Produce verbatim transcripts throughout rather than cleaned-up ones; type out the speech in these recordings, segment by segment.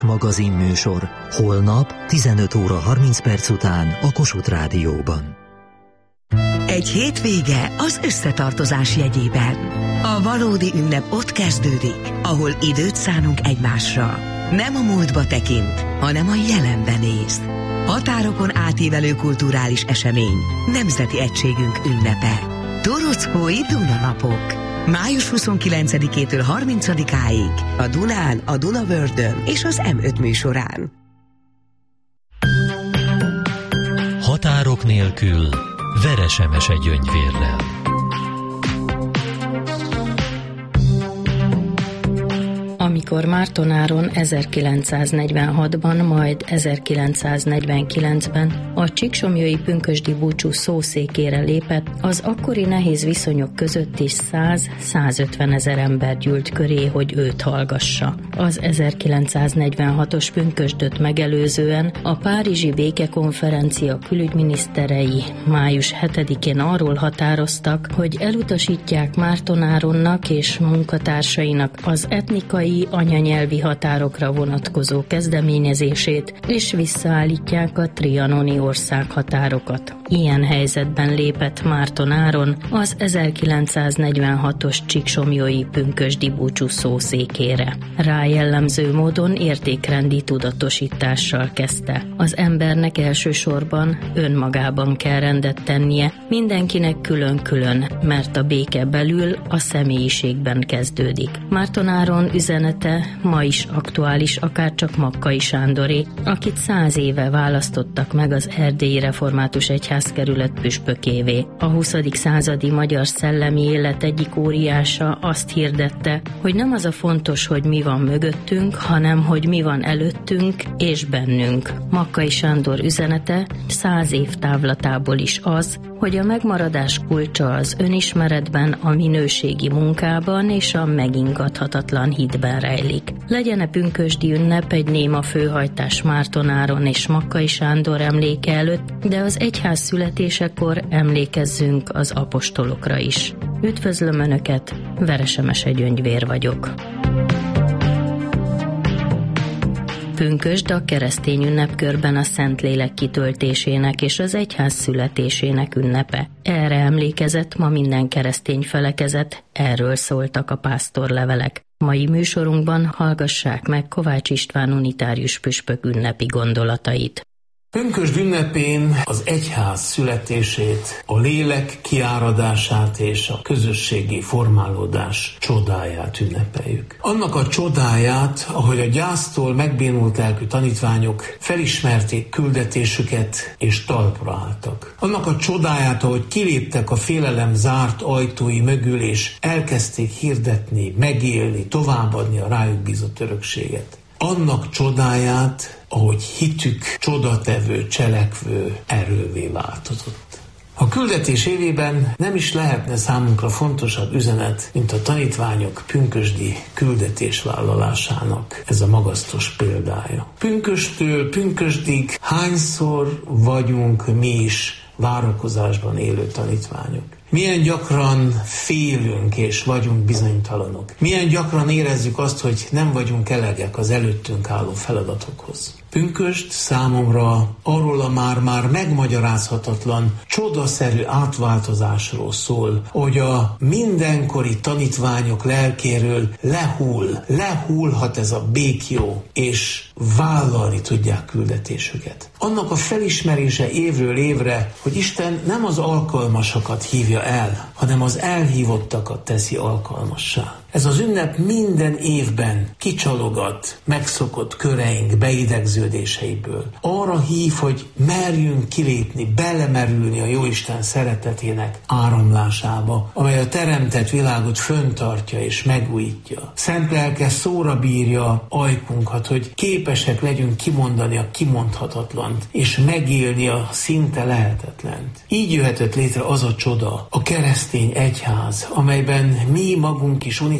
Magazin műsor holnap tizenöt óra harminc perc után a Kossuth Rádióban. Egy hétvége az összetartozás jegyében. A valódi ünnep ott kezdődik, ahol időt szánunk egymásra. Nem a múltba tekint, hanem a jelenbe néz. Határokon átívelő kulturális esemény, nemzeti egységünk ünnepe. Torockói Dunanapok. május huszonkilencedikétől harmincadikáig a Dunán, a Dunavördön és az em öt műsorán. Határok nélkül Veresemese Gyöngyvérrel. Amikor Mártonáron ezerkilencszáznegyvenhatban, majd ezerkilencszáznegyvenkilencben a csíksomlyói pünkösdi búcsú szószékére lépett, az akkori nehéz viszonyok között is száz-százötven ezer ember gyűlt köré, hogy őt hallgassa. Az ezerkilencszáznegyvenhatos pünkösdöt megelőzően a Párizsi Békekonferencia külügyminiszterei május hetedikén arról határoztak, hogy elutasítják Mártonáronnak és munkatársainak az etnikai anyanyelvi határokra vonatkozó kezdeményezését, és visszaállítják a trianoni országhatárokat. Ilyen helyzetben lépett Mártonáron az ezerkilencszáznegyvenhatos csíksomlyói pünkösdi búcsú szószékére. Rá jellemző módon értékrendi tudatosítással kezdte. Az embernek elsősorban önmagában kell rendet tennie, mindenkinek külön-külön, mert a béke belül a személyiségben kezdődik. Mártonáron üzenete ma is aktuális, akárcsak Makkai Sándoré, akit száz éve választottak meg az Erdélyi Református Egyházkerület püspökévé. A huszadik századi magyar szellemi élet egyik óriása azt hirdette, hogy nem az a fontos, hogy mi van mögöttünk, hanem hogy mi van előttünk és bennünk. Makkai Sándor üzenete száz év távlatából is az, hogy a megmaradás kulcsa az önismeretben, a minőségi munkában és a megingathatatlan hitben rejlik. Legyen-e pünkösdi ünnep egy néma főhajtás Mártonáron és Makkai Sándor emléke előtt, de az egyház születésekor emlékezzünk az apostolokra is. Üdvözlöm Önöket, Veresemese Gyöngyvér vagyok. Pünkösd a keresztény ünnepkörben a Szentlélek kitöltésének és az egyház születésének ünnepe. Erre emlékezett ma minden keresztény felekezet, erről szóltak a pásztorlevelek. Mai műsorunkban hallgassák meg Kovács István unitárius püspök ünnepi gondolatait. Pünkösd ünnepén az egyház születését, a lélek kiáradását és a közösségi formálódás csodáját ünnepeljük. Annak a csodáját, ahogy a gyásztól megbénult lelkű tanítványok felismerték küldetésüket és talpra álltak. Annak a csodáját, ahogy kiléptek a félelem zárt ajtói mögül és elkezdték hirdetni, megélni, továbbadni a rájuk bízott örökséget. Annak csodáját, ahogy hitük csodatevő, cselekvő erővé változott. A küldetés évében nem is lehetne számunkra fontosabb üzenet, mint a tanítványok pünkösdi küldetésvállalásának ez a magasztos példája. Pünkösdtől pünkösdig hányszor vagyunk mi is várakozásban élő tanítványok? Milyen gyakran félünk és vagyunk bizonytalanok. Milyen gyakran érezzük azt, hogy nem vagyunk elegek az előttünk álló feladatokhoz. Pünkösd számomra arról a már-már megmagyarázhatatlan, csodaszerű átváltozásról szól, hogy a mindenkori tanítványok lelkéről lehull, lehullhat ez a békjó, és vállalni tudják küldetésüket. Annak a felismerése évről évre, hogy Isten nem az alkalmasakat hívja el, hanem az elhívottakat teszi alkalmassá. Ez az ünnep minden évben kicsalogat megszokott köreink beidegződéseiből. Arra hív, hogy merjünk kilépni, belemerülni a Jóisten szeretetének áramlásába, amely a teremtett világot föntartja és megújítja. Szent lelke szóra bírja ajkunkat, hogy képesek legyünk kimondani a kimondhatatlant, és megélni a szinte lehetetlent. Így jöhetett létre az a csoda, a keresztény egyház, amelyben mi magunk is unitáriusok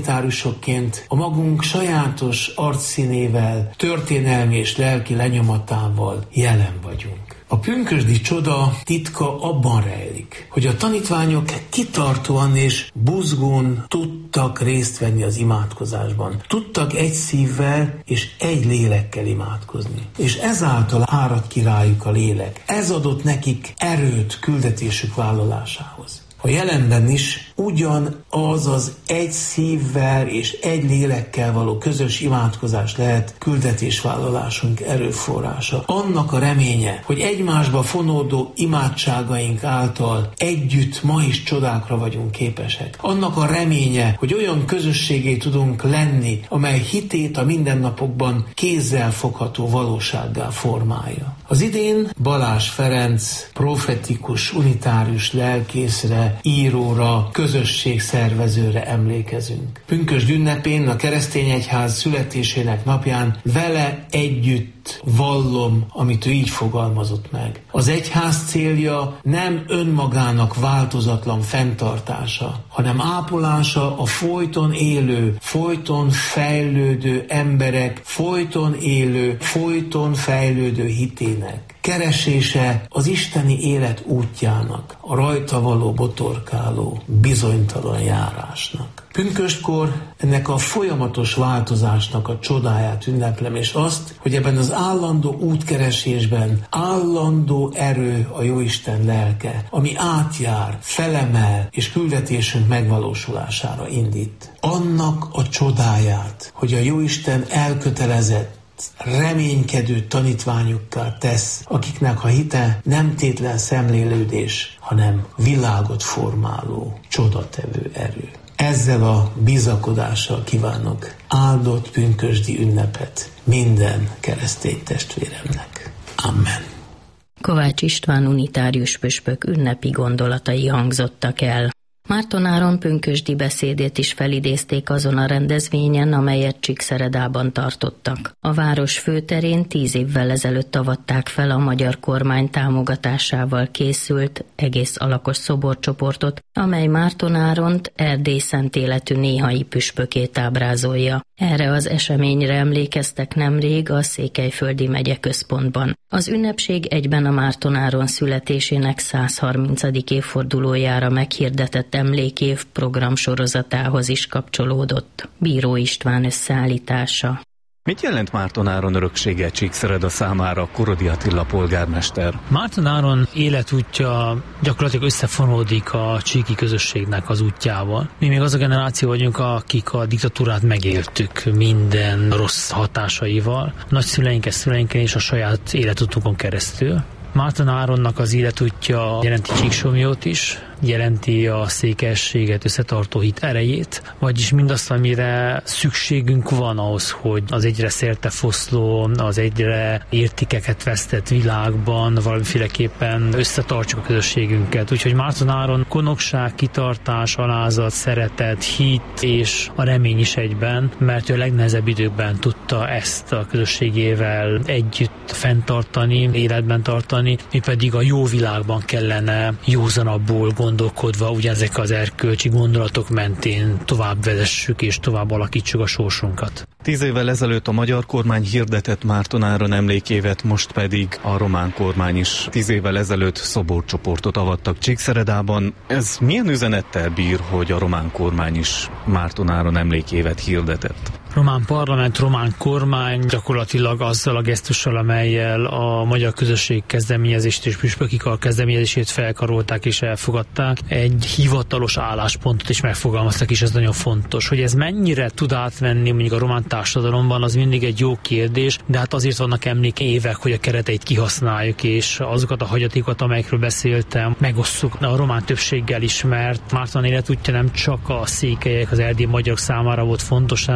unitáriusokként a magunk sajátos arcszínével, történelmi és lelki lenyomatával jelen vagyunk. A pünkösdi csoda titka abban rejlik, hogy a tanítványok kitartóan és buzgón tudtak részt venni az imádkozásban. Tudtak egy szívvel és egy lélekkel imádkozni. És ezáltal árad ki rájuk a lélek. Ez adott nekik erőt küldetésük vállalásához. A jelenben is ugyanaz az egy szívvel és egy lélekkel való közös imádkozás lehet küldetésvállalásunk erőforrása. Annak a reménye, hogy egymásba fonódó imádságaink által együtt ma is csodákra vagyunk képesek. Annak a reménye, hogy olyan közösségé tudunk lenni, amely hitét a mindennapokban kézzel fogható valósággá formálja. Az idén Balázs Ferenc profetikus, unitárius lelkészre, íróra, közösségszervezőre emlékezünk. Pünkösd ünnepén, a keresztény egyház születésének napján vele együtt vallom, amit ő így fogalmazott meg. Az egyház célja nem önmagának változatlan fenntartása, hanem ápolása a folyton élő, folyton fejlődő emberek, folyton élő, folyton fejlődő hitének. Keresése az isteni élet útjának, a rajta való botorkáló, bizonytalan járásnak. Pünköstkor ennek a folyamatos változásnak a csodáját ünneplem, és azt, hogy ebben az állandó útkeresésben állandó erő a Jóisten lelke, ami átjár, felemel, és küldetésünk megvalósulására indít. Annak a csodáját, hogy a Jóisten elkötelezett, reménykedő tanítványokká tesz, akiknek a hite nem tétlen szemlélődés, hanem világot formáló, csodatevő erő. Ezzel a bizakodással kívánok áldott pünkösdi ünnepet minden keresztény testvéremnek. Amen. Kovács István unitárius püspök ünnepi gondolatai hangzottak el. Márton Áron pünkösdi beszédét is felidézték azon a rendezvényen, amelyet Csíkszeredában tartottak. A város főterén tíz évvel ezelőtt avatták fel a magyar kormány támogatásával készült egész alakos szoborcsoportot, amely Márton Áront, Erdély szent életű néhai püspökét ábrázolja. Erre az eseményre emlékeztek nemrég a Székelyföldi megyeközpontban. Az ünnepség egyben a Márton Áron születésének százharmincadik évfordulójára meghirdetett emlékév programsorozatához is kapcsolódott. Bíró István összeállítása. Mit jelent Márton Áron öröksége Csíkszereda számára, Korodi Attila polgármester? Márton Áron életútja gyakorlatilag összefonódik a csíki közösségnek az útjával. Mi még az a generáció vagyunk, akik a diktatúrát megéltük minden rossz hatásaival, nagyszüleinken, szüleinken és a saját életutunkon keresztül. Márton Áronnak az életútja jelenti Csíksomlyót is, jelenti a székelyességet összetartó hit erejét, vagyis mindazt, amire szükségünk van ahhoz, hogy az egyre szértefoszló, az egyre értékeket vesztett világban valamiféleképpen összetartsuk a közösségünket. Úgyhogy Márton Áron konokság, kitartás, alázat, szeretet, hit és a remény is egyben, mert ő a legnehezebb időkben tudta ezt a közösségével együtt fenntartani, életben tartani, mi pedig a jó világban kellene józanabbul gondolkodva ugyanezek az erkölcsi gondolatok mentén tovább vezessük és tovább alakítsuk a sorsunkat. Tíz évvel ezelőtt a magyar kormány hirdetett Márton Áron emlékévet, most pedig a román kormány is tíz évvel ezelőtt szoborcsoportot avattak Csíkszeredában. Ez milyen üzenettel bír, hogy a román kormány is Márton Áron emlékévet hirdetett? Román parlament, román kormány gyakorlatilag azzal a gesztussal, amellyel a magyar közösség kezdeményezést és püspöki kar kezdeményezését felkarolták és elfogadták, egy hivatalos álláspontot is megfogalmaztak, és ez nagyon fontos. Hogy ez mennyire tud átvenni mondjuk a román társadalomban, az mindig egy jó kérdés, de hát azért vannak emlékévek, hogy a kereteit kihasználjuk, és azokat a hagyatékokat, amelyekről beszéltem, megosszuk a román többséggel is, mert Márton életútja nem csak a székelyek, az erdélyi magyarok számára volt fontos, hanem a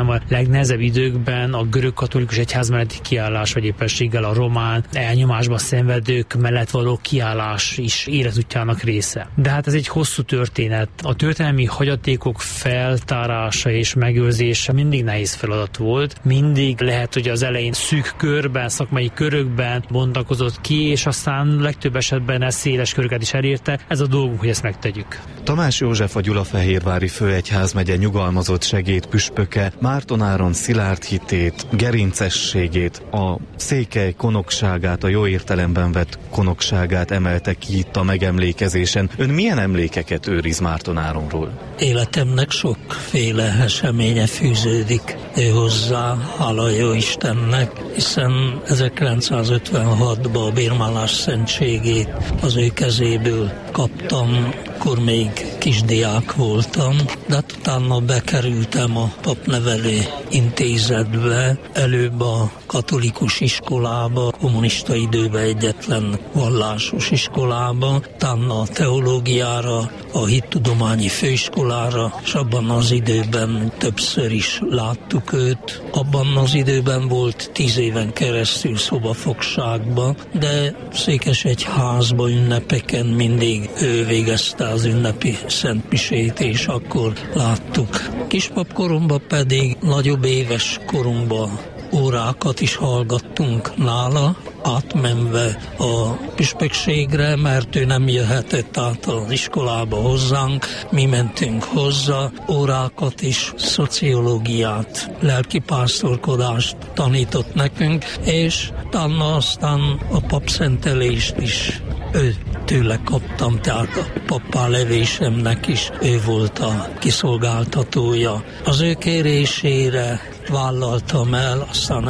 legnehezebb időkben a görög katolikus egyház melletti kiállás, vagy éppenséggel a román elnyomásba szenvedők mellett való kiállás is életútjának része. De hát ez egy hosszú történet. A történelmi hagyatékok feltárása és megőrzése mindig nehéz feladat volt. Mindig lehet, hogy az elején szűk körben, szakmai körökben bontakozott ki, és aztán legtöbb esetben ez széles köröket is elérte. Ez a dolgunk, hogy ezt megtegyük. Tamás József, a Gyulafehérvári Főegyházmegye nyugalmazott segédpüspöke Márton Áron szilárd hitét, gerincességét, a székely konokságát, a jó értelemben vett konokságát emelte ki itt a megemlékezésen. Ön milyen emlékeket őriz Márton Áronról? Életemnek sokféle eseménye fűződik hozzá, hála jó Istennek, hiszen ezerkilencszázötvenhatban a bérmálás szentségét az ő kezéből kaptam, akkor még kisdiák voltam, de utána bekerültem a papnevelő intézetbe, előbb a katolikus iskolába, kommunista időben egyetlen vallásos iskolába, utána a teológiára, a hittudományi főiskolára, és abban az időben többször is láttuk őt. Abban az időben volt tíz éven keresztül szobafogságban, de Székesegyházba ünnepeken mindig ő végezte az ünnepi szentmisét, és akkor láttuk. Kispap koromban pedig nagyobb éves korunkban órákat is hallgattunk nála, átmenve a püspökségre, mert ő nem jöhetett át az iskolába hozzánk, mi mentünk hozzá, órákat is, szociológiát, lelkipásztorkodást tanított nekünk, és utána aztán a papszentelést is ő tőle kaptam, tehát a pappá levésemnek is ő volt a kiszolgáltatója. Az ő kérésére vállaltam el, aztán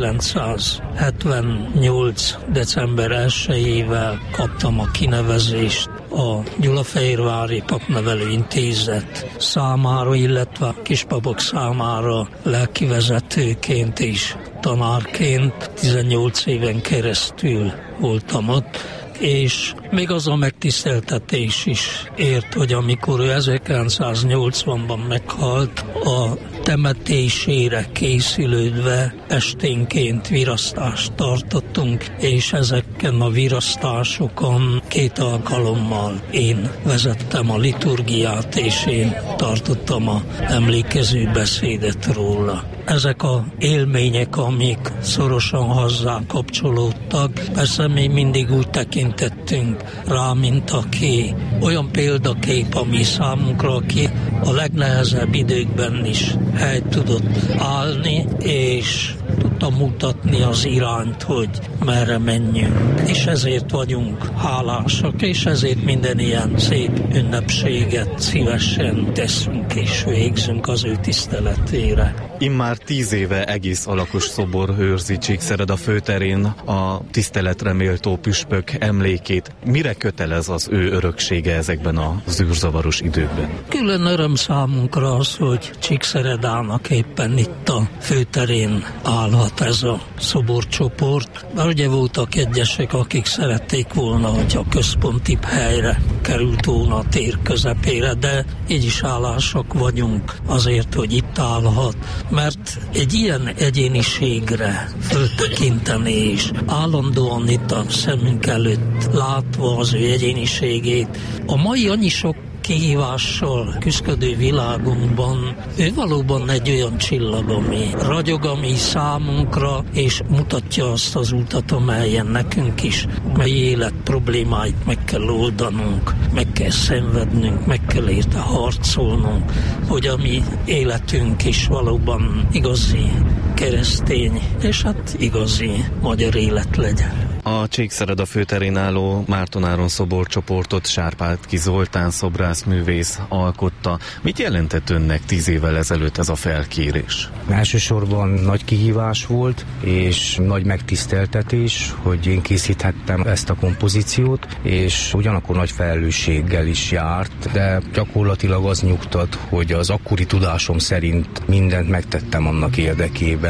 ezerkilencszázhetvennyolc. december elsejével kaptam a kinevezést a Gyulafehérvári Papnevelő Intézet számára, illetve a kispapok számára lelkivezetőként és tanárként. tizennyolc éven keresztül voltam ott, és még az a megtiszteltetés is ért, hogy amikor ő ezerkilencszáznyolcvanban meghalt, a temetésére készülődve esténként virasztást tartottunk, és ezeken a virasztásokon két alkalommal én vezettem a liturgiát, és én tartottam a emlékező beszédet róla. Ezek a élmények, amik szorosan hozzá kapcsolódtak, persze mi mindig úgy tekintettünk rá, mint aki olyan példakép, ami számunkra, aki a legnehezebb időkben is helyt tudott állni, és tudta mutatni az irányt, hogy merre menjünk. És ezért vagyunk hálásak, és ezért minden ilyen szép ünnepséget szívesen teszünk és végzünk az ő tiszteletére. Immár tíz éve egész alakos szobor őrzi Csíkszereda főterén a tiszteletre méltó püspök emlékét. Mire kötelez az ő öröksége ezekben a zűrzavaros időkben? Külön öröm számunkra az, hogy Csíkszeredának éppen itt a főterén állhat ez a szoborcsoport. Mert ugye voltak egyesek, akik szerették volna, hogy a központibb helyre került volna a tér közepére, de így is hálásak vagyunk azért, hogy itt állhat, mert egy ilyen egyéniségre föltekinteni és állandóan itt a szemünk előtt látva az ő egyéniségét, a mai annyi sok kihívással küzdködő világunkban ő valóban egy olyan csillag, ami ragyog, ami számunkra, és mutatja azt az utat, amelyen nekünk is mely élet problémáit meg kell oldanunk, meg kell szenvednünk, meg kell érte harcolnunk, hogy a mi életünk is valóban igazi keresztény, és hát igazi magyar élet legyen. A Csíkszereda főterén álló Márton Áron szoborcsoportot Sárpátky Zoltán szobrászművész alkotta. Mit jelentett önnek tíz évvel ezelőtt ez a felkérés? Elsősorban nagy kihívás volt, és nagy megtiszteltetés, hogy én készíthettem ezt a kompozíciót, és ugyanakkor nagy felelősséggel is járt, de gyakorlatilag az nyugtat, hogy az akkori tudásom szerint mindent megtettem annak érdekében,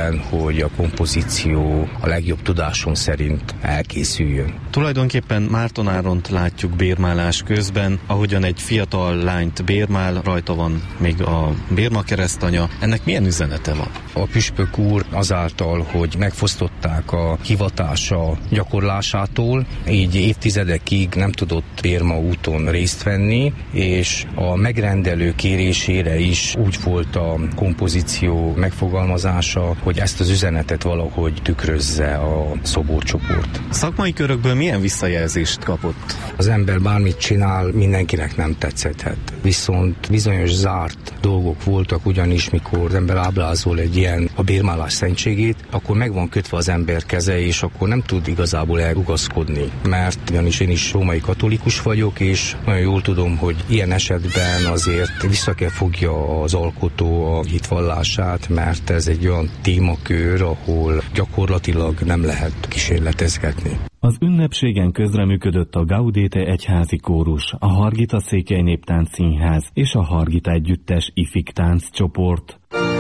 érdekében, hogy a kompozíció a legjobb tudásom szerint elkészüljön. Tulajdonképpen Márton Áront látjuk bérmálás közben, ahogyan egy fiatal lányt bérmál, rajta van még a bérma keresztanya. Ennek milyen üzenete van? A püspök úr azáltal, hogy megfosztották a hivatása gyakorlásától, így évtizedekig nem tudott bérma úton részt venni, és a megrendelő kérésére is úgy volt a kompozíció megfogalmazása, hogy ezt az üzenetet valahogy tükrözze a szoborcsoport. Szakmai körökből milyen visszajelzést kapott? Az ember bármit csinál, mindenkinek nem tetszett. Viszont bizonyos zárt dolgok voltak, ugyanis mikor az ember ábrázol egy ilyen a bérmálás szentségét, akkor meg van kötve az ember keze, és akkor nem tud igazából elrugaszkodni. Mert ugyanis én is római katolikus vagyok, és nagyon jól tudom, hogy ilyen esetben azért vissza kell fogja az alkotó a hitvallását, mert ez egy olyan témakör, ahol gyakorlatilag nem lehet kísérletezgetni. Az ünnepségen közreműködött a Gaudete egyházi kórus, a Hargita Székely Néptánc Színház és a Hargita Együttes ifik tánccsoport.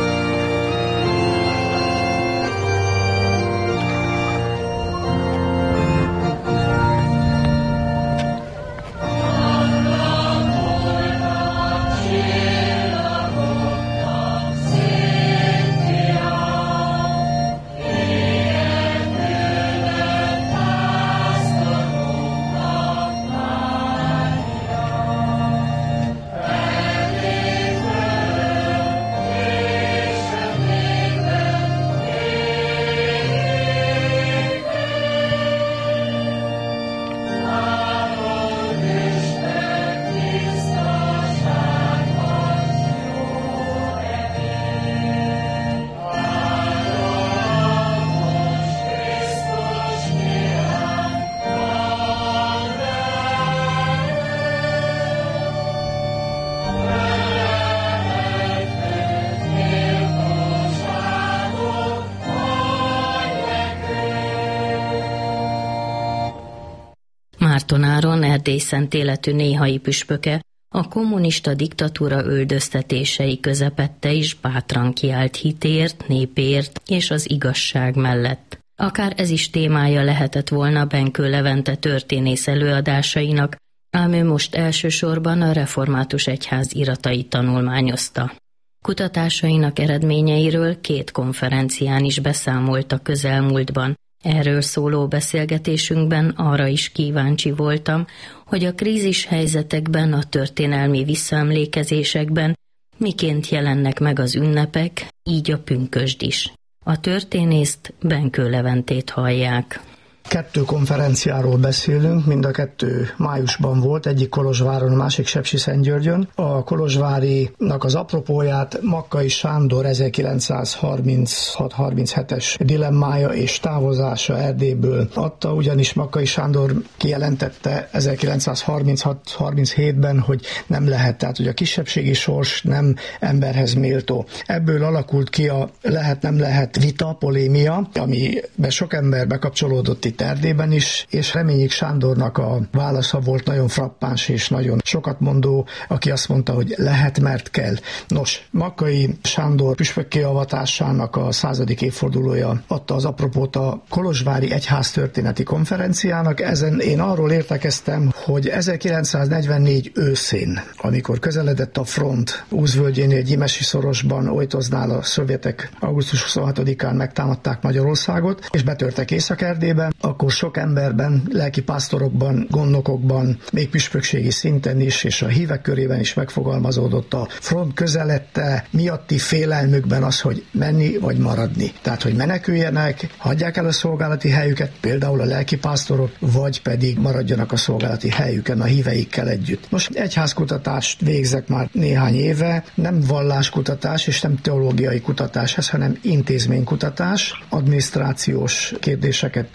Márton Áron, Erdély szent életű néhai püspöke, a kommunista diktatúra üldöztetései közepette is bátran kiállt hitért, népért és az igazság mellett. Akár ez is témája lehetett volna Benkő Levente történész előadásainak, ám ő most elsősorban a református egyház iratait tanulmányozta. Kutatásainak eredményeiről két konferencián is beszámolt a közelmúltban. Erről szóló beszélgetésünkben arra is kíváncsi voltam, hogy a krízis helyzetekben, a történelmi visszaemlékezésekben miként jelennek meg az ünnepek, így a pünkösd is. A történészt, Benkő Leventét hallják. Kettő konferenciáról beszélünk, mind a kettő májusban volt, egyik Kolozsváron, a másik Sepsiszentgyörgyön. A kolozsvárinak az apropóját Makkai Sándor ezerkilencszázharminchat harminchetes dilemmája és távozása Erdélyből adta, ugyanis Makkai Sándor kijelentette ezerkilencszázharminchat harminchétben, hogy nem lehet, tehát hogy a kisebbségi sors nem emberhez méltó. Ebből alakult ki a lehet-nem lehet vita, polémia, amiben sok ember bekapcsolódott itt Erdélyben is, és Reményik Sándornak a válasza volt nagyon frappáns és nagyon sokat mondó, aki azt mondta, hogy lehet, mert kell. Nos, Makkai Sándor püspökké avatásának a századik évfordulója adta az apropót a Kolozsvári Egyháztörténeti Konferenciának. Ezen én arról értekeztem, hogy ezerkilencszáznegyvennégy őszén, amikor közeledett a front Úszvölgyénél, Gyimesi szorosban, Ojtoznál a szovjetek augusztus huszonhatodikán megtámadták Magyarországot, és betörtek Észak-Erdélybe, akkor sok emberben, lelkipásztorokban, gondnokokban, még püspökségi szinten is, és a hívek körében is megfogalmazódott a front közelette miatti félelmükben az, hogy menni vagy maradni. Tehát, hogy meneküljenek, hagyják el a szolgálati helyüket, például a lelkipásztorok, vagy pedig maradjanak a szolgálati helyüken a híveikkel együtt. Most egyházkutatást végzek már néhány éve, nem valláskutatás és nem teológiai kutatás ez, hanem intézménykutatás, adminisztrációs kérdéseket tárgyalok,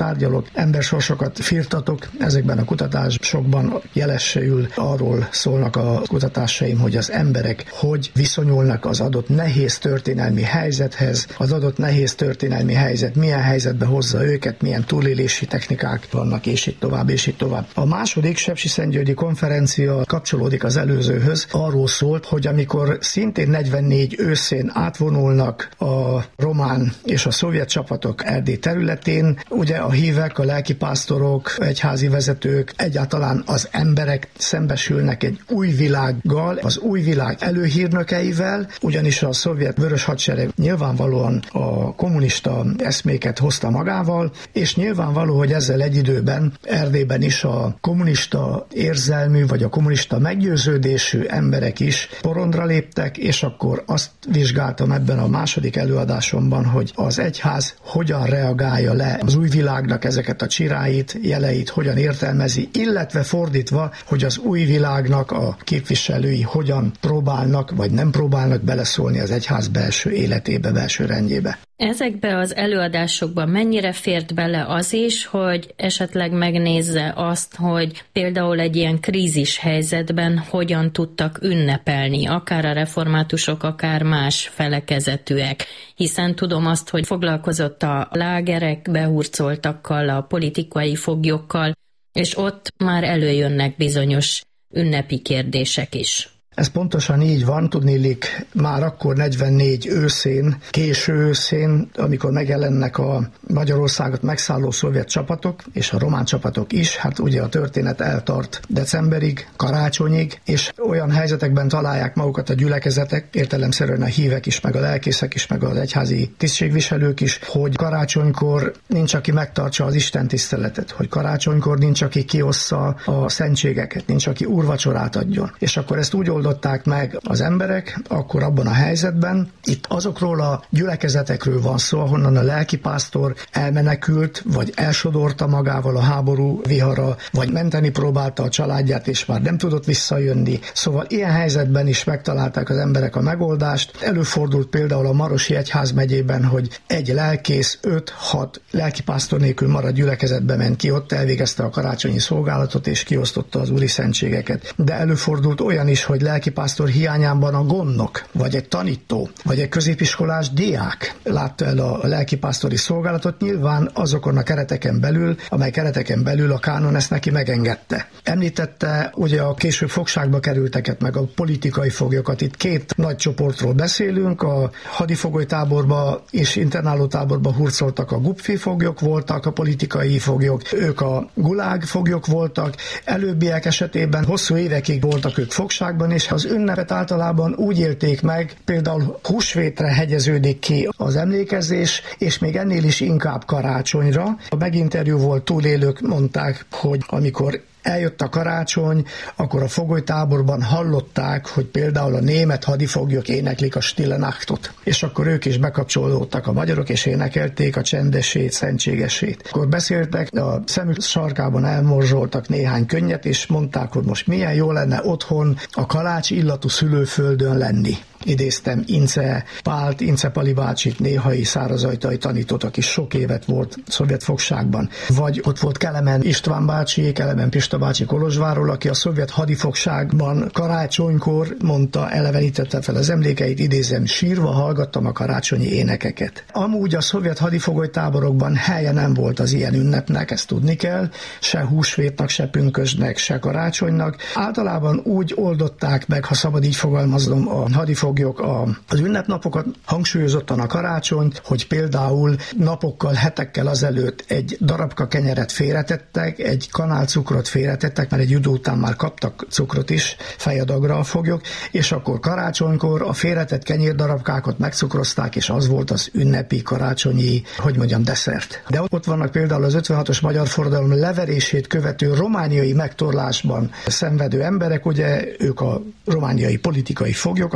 embersorsokat firtatok. Ezekben a kutatásokban jelesül arról szólnak a kutatásaim, hogy az emberek hogy viszonyulnak az adott nehéz történelmi helyzethez, az adott nehéz történelmi helyzet milyen helyzetbe hozza őket, milyen túlélési technikák vannak, és így tovább, és így tovább. A második sepsiszentgyörgyi konferencia kapcsolódik az előzőhöz, arról szólt, hogy amikor szintén negyvennégy őszén átvonulnak a román és a szovjet csapatok Erdély területén, ugye a hívek, a lelkipásztorok, egyházi vezetők, egyáltalán az emberek szembesülnek egy új világgal, az új világ előhírnökeivel, ugyanis a szovjet vörös hadsereg nyilvánvalóan a kommunista eszméket hozta magával, és nyilvánvaló, hogy ezzel egy időben Erdélyben is a kommunista érzelmű, vagy a kommunista meggyőződésű emberek is porondra léptek, és akkor azt vizsgáltam ebben a második előadásomban, hogy az egyház hogyan reagálja le az új világnak ezeket a csiráit, jeleit, hogyan értelmezi, illetve fordítva, hogy az új világnak a képviselői hogyan próbálnak, vagy nem próbálnak beleszólni az egyház belső életébe, belső rendjébe. Ezekbe az előadásokban mennyire fért bele az is, hogy esetleg megnézze azt, hogy például egy ilyen krízis helyzetben hogyan tudtak ünnepelni, akár a reformátusok, akár más felekezetűek, hiszen tudom azt, hogy foglalkozott a lágerek behurcoltakkal, a politikai foglyokkal, és ott már előjönnek bizonyos ünnepi kérdések is. Ez pontosan így van, tudniillik már akkor negyvennégy őszén, késő őszén, amikor megjelennek a Magyarországot megszálló szovjet csapatok, és a román csapatok is, hát ugye a történet eltart decemberig, karácsonyig, és olyan helyzetekben találják magukat a gyülekezetek, értelemszerűen a hívek is, meg a lelkészek is, meg az egyházi tisztségviselők is, hogy karácsonykor nincs, aki megtartsa az Isten tiszteletet, hogy karácsonykor nincs, aki kiossza a szentségeket, nincs, aki úrvacsorát adjon. És akkor ezt úgy oldották meg az emberek, akkor abban a helyzetben, itt azokról a gyülekezetekről van szó, ahonnan a lelkipásztor elmenekült, vagy elsodorta magával a háború vihara, vagy menteni próbálta a családját, és már nem tudott visszajönni. Szóval ilyen helyzetben is megtalálták az emberek a megoldást. Előfordult például a Marosi egyházmegyében, hogy egy lelkész öt-hat lelkipásztor nélkül maradt gyülekezetbe ment ki, ott elvégezte a karácsonyi szolgálatot, és kiosztotta az úri szentségeket. De előfordult olyan is, hogy lelkipásztor hiányában a gondnok, vagy egy tanító, vagy egy középiskolás diák látta el a lelkipásztori szolgálatot, nyilván azokon a kereteken belül, amely kereteken belül a kánon ezt neki megengedte. Említette ugye a később fogságba kerülteket, meg a politikai foglyokat. Itt két nagy csoportról beszélünk, a hadifogolytáborba és internálótáborba hurcoltak a gupfi foglyok voltak, a politikai foglyok, ők a gulág foglyok voltak, előbbiek esetében hosszú évekig voltak ők fogságban, és az ünnepet általában úgy élték meg, például húsvétre hegyeződik ki az emlékezés, és még ennél is inkább karácsonyra. A meginterjú volt túlélők, mondták, hogy amikor eljött a karácsony, akkor a fogolytáborban hallották, hogy például a német hadifoglyok éneklik a Stille Nachtot. És akkor ők is bekapcsolódtak a magyarok, és énekelték a csendesét, szentségesét. Akkor beszéltek, a szemük sarkában elmorzsoltak néhány könnyet, és mondták, hogy most milyen jó lenne otthon a kalács illatú szülőföldön lenni. Idéztem Ince Pált, Ince Pali bácsit, néhai szárazajtai tanítót, aki sok évet volt szovjet fogságban. Vagy ott volt Kelemen István bácsi, Kelemen Pista bácsi Kolozsvárról, aki a szovjet hadifogságban karácsonykor mondta, elevenítette fel az emlékeit, idézem, sírva hallgattam a karácsonyi énekeket. Amúgy a szovjet hadifogolytáborokban helye nem volt az ilyen ünnepnek, ezt tudni kell, se húsvétnak, se pünkösdnek, se karácsonynak. Általában úgy oldották meg, ha szabad így fogalmaznom, a hadifoglyok az ünnepnapokat, hangsúlyozottan a karácsonyt, hogy például napokkal, hetekkel azelőtt egy darabka kenyeret félretettek, egy kanál cukrot félretettek, mert egy idő után már kaptak cukrot is fejadagra a foglyok, és akkor karácsonykor a félretett kenyérdarabkákat megcukrozták, és az volt az ünnepi karácsonyi, hogy mondjam, desszert. De ott vannak például az ötvenhatos magyar forradalom leverését követő romániai megtorlásban szenvedő emberek, ugye ők a romániai politikai foglyok, azok, akik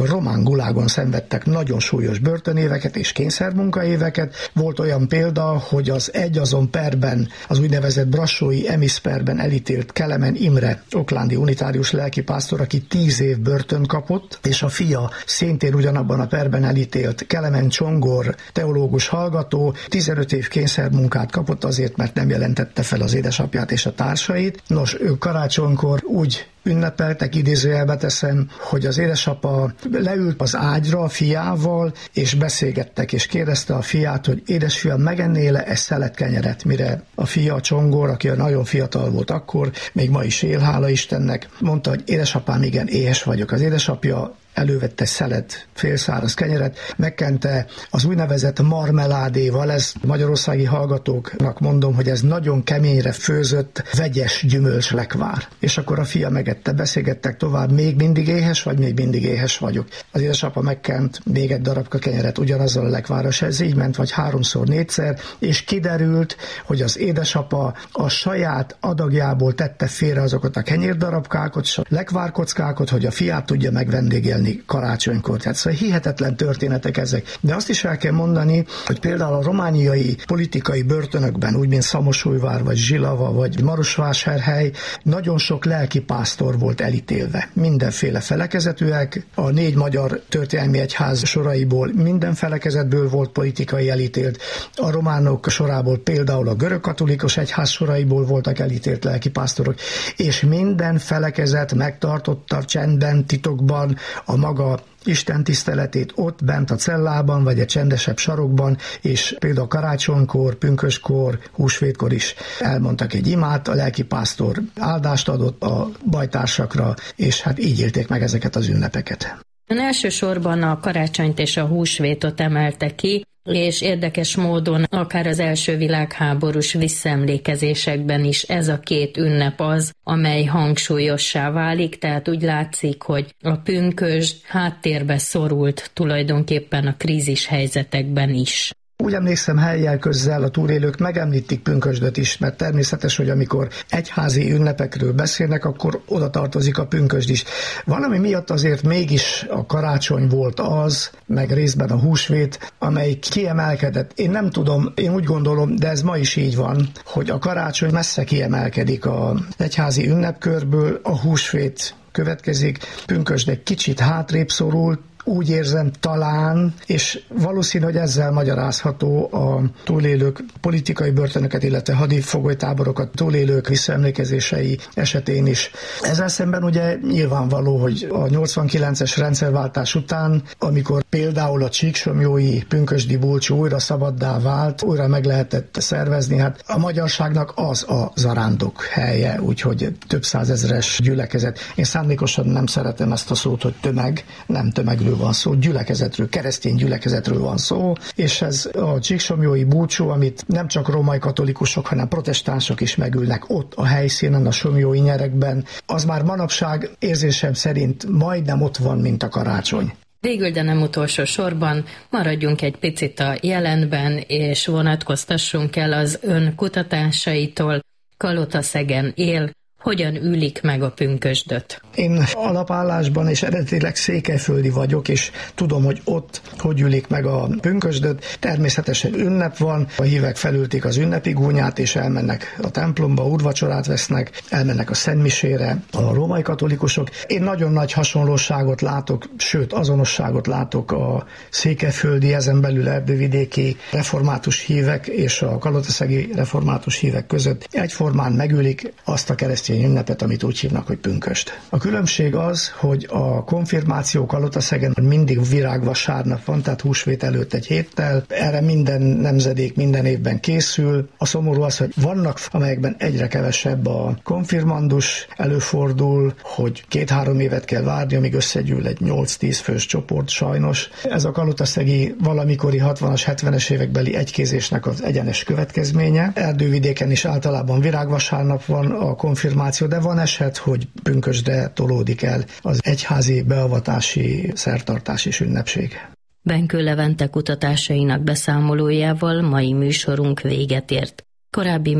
a román gulágon szenvedtek nagyon súlyos börtönéveket és kényszermunkaéveket. Volt olyan példa, hogy az egyazon perben, az úgynevezett brassói Emis perben elítélt Kelemen Imre, oklándi unitárius lelkipásztor, aki tíz év börtön kapott, és a fia szintén ugyanabban a perben elítélt Kelemen Csongor, teológus hallgató, tizenöt év kényszermunkát kapott azért, mert nem jelentette fel az édesapját és a társait. Nos, ők karácsonykor úgy ünnepeltek, idézőjelbe teszem, hogy az édesapa leült az ágyra a fiával, és beszélgettek, és kérdezte a fiát, hogy édesfiam, megennél-e egy szelet kenyeret, mire a fia, Csongor, aki nagyon fiatal volt akkor, még ma is él, hála Istennek, mondta, hogy édesapám, igen, éhes vagyok. Az édesapja elővette szelet, félszáraz kenyeret, megkente az úgynevezett marmeládéval, ez magyarországi hallgatóknak mondom, hogy ez nagyon keményre főzött, vegyes gyümölcslekvár. És akkor a fia megette, beszélgettek tovább, még mindig éhes vagy, még mindig éhes vagyok. Az édesapa megkent még egy darabka kenyeret ugyanazzal a lekvárral, ez így ment, vagy háromszor, négyszer, és kiderült, hogy az édesapa a saját adagjából tette félre azokat a kenyérdarabkákat, és a lekvárkockákat, hogy a fiát tudja megvendégelni karácsonykor. Tehát szóval hihetetlen történetek ezek. De azt is el kell mondani, hogy például a romániai politikai börtönökben, úgy mint Szamosújvár, vagy Zsilava, vagy Marosvásárhely, nagyon sok lelkipásztor volt elítélve. Mindenféle felekezetűek, a négy magyar történelmi egyház soraiból minden felekezetből volt politikai elítélt. A románok sorából például a görögkatolikus egyház soraiból voltak elítélt lelkipásztorok, és minden felekezet megtartotta csendben, titokban a maga Isten tiszteletét ott bent a cellában, vagy egy csendesebb sarokban, és például karácsonykor, pünköskor, húsvétkor is elmondtak egy imát, a lelkipásztor áldást adott a bajtársakra, és hát így élték meg ezeket az ünnepeket. Ön elsősorban a karácsonyt és a húsvétot emelte ki, és érdekes módon akár az első világháborús visszaemlékezésekben is ez a két ünnep az, amely hangsúlyossá válik, tehát úgy látszik, hogy a pünkösd háttérbe szorult tulajdonképpen a krízis helyzetekben is. Úgy emlékszem, helyjel közzel a túlélők megemlítik pünkösdöt is, mert természetes, hogy amikor egyházi ünnepekről beszélnek, akkor oda tartozik a pünkösd is. Valami miatt azért mégis a karácsony volt az, meg részben a húsvét, amely kiemelkedett. Én nem tudom, én úgy gondolom, de ez ma is így van, hogy a karácsony messze kiemelkedik az egyházi ünnepkörből, a húsvét következik, pünkösd egy kicsit hátrébb szorult, úgy érzem talán, és valószínű, hogy ezzel magyarázható a túlélők politikai börtönöket, illetve hadifoglytáborokat túlélők visszaemlékezései esetén is. Ezzel szemben ugye nyilvánvaló, hogy a nyolcvankilences rendszerváltás után, amikor például a csíksomlyói pünkösdi búcsú újra szabaddá vált, újra meg lehetett szervezni, hát a magyarságnak az a zarándok helye, úgyhogy több százezres gyülekezet. Én szándékosan nem szeretem ezt a szót, hogy tömeg, nem tömegről van szó, gyülekezetről, keresztény gyülekezetről van szó, és ez a csíksomlyói búcsú, amit nem csak római katolikusok, hanem protestánsok is megülnek ott a helyszínen, a somlyói nyerekben, az már manapság érzésem szerint majdnem ott van, mint a karácsony. Végül, de nem utolsó sorban maradjunk egy picit a jelenben, és vonatkoztassunk el az ön kutatásaitól. Kalotaszegen él, hogyan ülik meg a pünkösdöt? Én alapállásban és eredetileg székelyföldi vagyok, és tudom, hogy ott hogy ülik meg a pünkösdöt. Természetesen ünnep van, a hívek felültik az ünnepi gúnyát, és elmennek a templomba, úrvacsorát vesznek, elmennek a szentmisére a római katolikusok. Én nagyon nagy hasonlóságot látok, sőt azonosságot látok a székelyföldi, ezen belül erdővidéki református hívek és a kalotaszegi református hívek között. Egyformán megülik azt a keresztény ünnepet, amit úgy hívnak, hogy pünkösd. A különbség az, hogy a konfirmáció Kalotaszegen mindig virágvasárnap van, tehát húsvét előtt egy héttel. Erre minden nemzedék minden évben készül. A szomorú az, hogy vannak, amelyekben egyre kevesebb a konfirmandus, előfordul, hogy két-három évet kell várni, amíg összegyűl egy nyolc-tíz fős csoport, sajnos. Ez a kalotaszegi valamikori hatvanas, hetvenes évekbeli egykézésnek az egyenes következménye. Erdővidéken is általában virágvasárnap van a konfirmáció, de van eset, hogy pünkösdre tolódik el az egyházi beavatási szertartás és ünnepség. Benkő Levente kutatásainak beszámolójával mai műsorunk véget ért. Korábbi